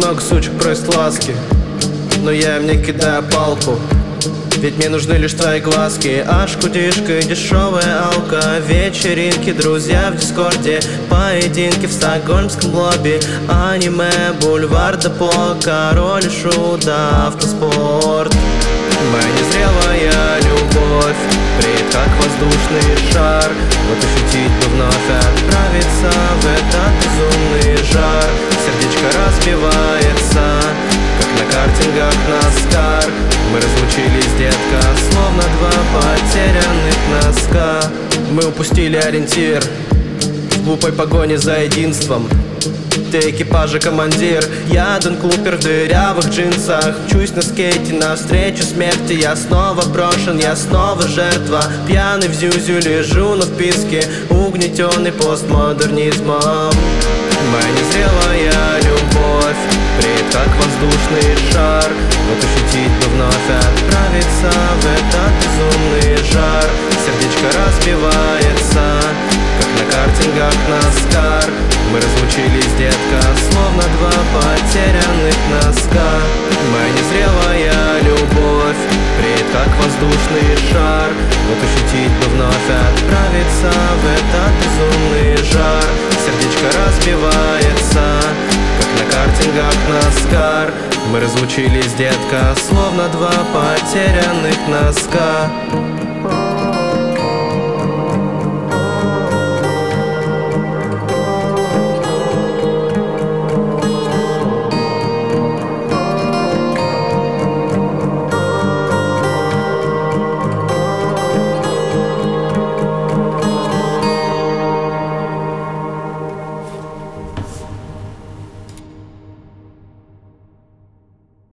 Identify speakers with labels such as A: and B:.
A: много сучек просят ласки, но я им не кидаю палку, ведь мне нужны лишь твои глазки. Аж кудишка и дешевая алка, вечеринки, друзья в дискорде, поединки в стокгольмском лобби, аниме, бульвар депо, король и шут, автоспорт. Моя незрелая любовь преет как воздушный шар. Вот ощутить бы вновь отправиться в этот безумный жар. Сердечко разбивается, как на картингах NASCAR. Мы разлучились, детка, словно два потерянных носка. Мы упустили ориентир в глупой погоне за единством. Ты экипажа командир, я Дэн Клупер в дырявых джинсах. Мчусь на скейте навстречу смерти. Я снова брошен, я снова жертва. Пьяный в зюзю лежу на вписке, угнетенный постмодернизмом. Моя незрелая любовь преет как воздушный шар. Вот ощутить бы вновь отправиться в этот безумный жар. Сердечко разбивается, как на картингах NASCAR. Мы разлучились, детка, словно два потерянных носка. Моя незрелая любовь преет как воздушный шар. Вот ощутить бы вновь отправиться в этот безумный жар. Сердечко разбивается, как на картингах NASCAR. Мы разлучились, детка, словно два потерянных носка.